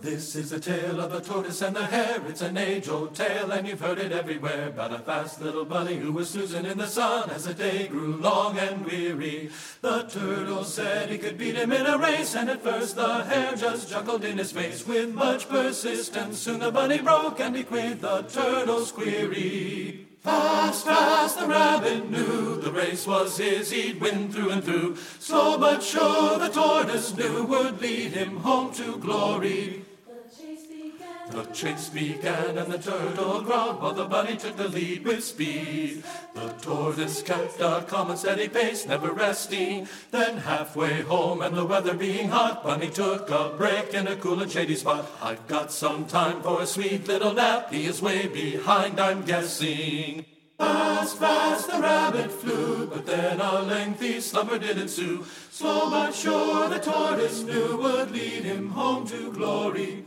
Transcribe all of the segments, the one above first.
This is the tale of the tortoise and the hare. It's an age-old tale and you've heard it everywhere. About a fast little bunny who was snoozing in the sun as the day grew long and weary. The turtle said he could beat him in a race, and at first the hare just chuckled in his face. With much persistence soon the bunny broke and he queried the turtle's query. Fast, fast, the rabbit knew the race was his, he'd win through and through. Slow but sure, the tortoise knew would lead him home to glory. The chase began and the turtle growled while the bunny took the lead with speed. The tortoise kept a calm and steady pace, never resting. Then halfway home and the weather being hot, bunny took a break in a cool and shady spot. I've got some time for a sweet little nap, he is way behind, I'm guessing. Fast, fast, the rabbit flew, but then a lengthy slumber did ensue. Slow but sure, the tortoise knew would lead him home to glory.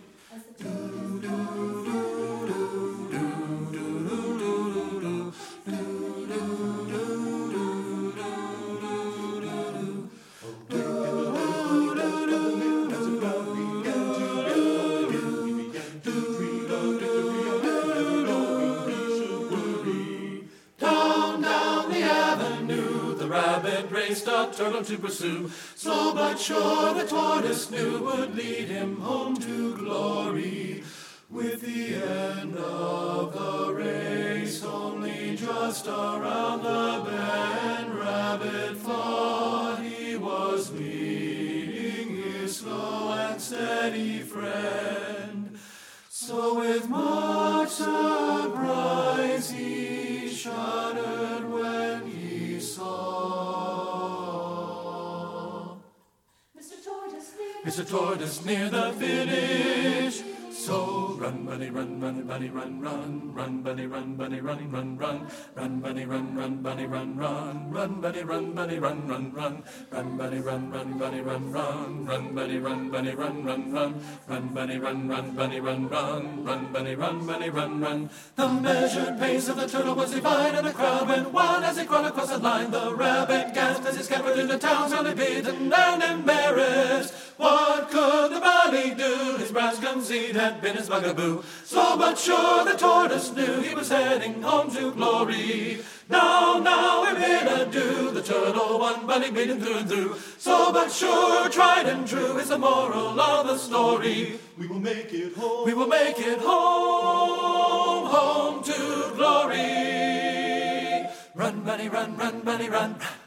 Rabbit raced a turtle to pursue. Slow but sure, the tortoise knew would lead him home to glory. With the end of the race only just around the bend, Rabbit thought he was meeting his slow and steady friend. So with much surprise he shuddered when he saw Mr. Tortoise near the finish. So run, bunny, run, bunny, bunny, run, run, run, bunny, run, bunny, running, run, run, run, bunny, run, bunny, run, run, run, bunny, run, bunny, run, run, run, run, bunny, run, bunny, run, run, run, bunny, run, bunny, run, run, run, run, bunny, run, bunny, run, run, run, bunny, run, bunny, run, run. The measured pace of the turtle was divine, and the crowd went wild as he crawled across the line. The rabbit gasped as he scampered into town, soundly beaten and embarrassed. What could the bunny do? His brass conceit had been his bugaboo. Slow but sure, the tortoise knew he was heading home to glory. Now, we're here to do. The turtle won, bunny beat him through and through. Slow but sure, tried and true is the moral of the story. We will make it home. We will make it home, home to glory. Run, bunny, run, bunny, run.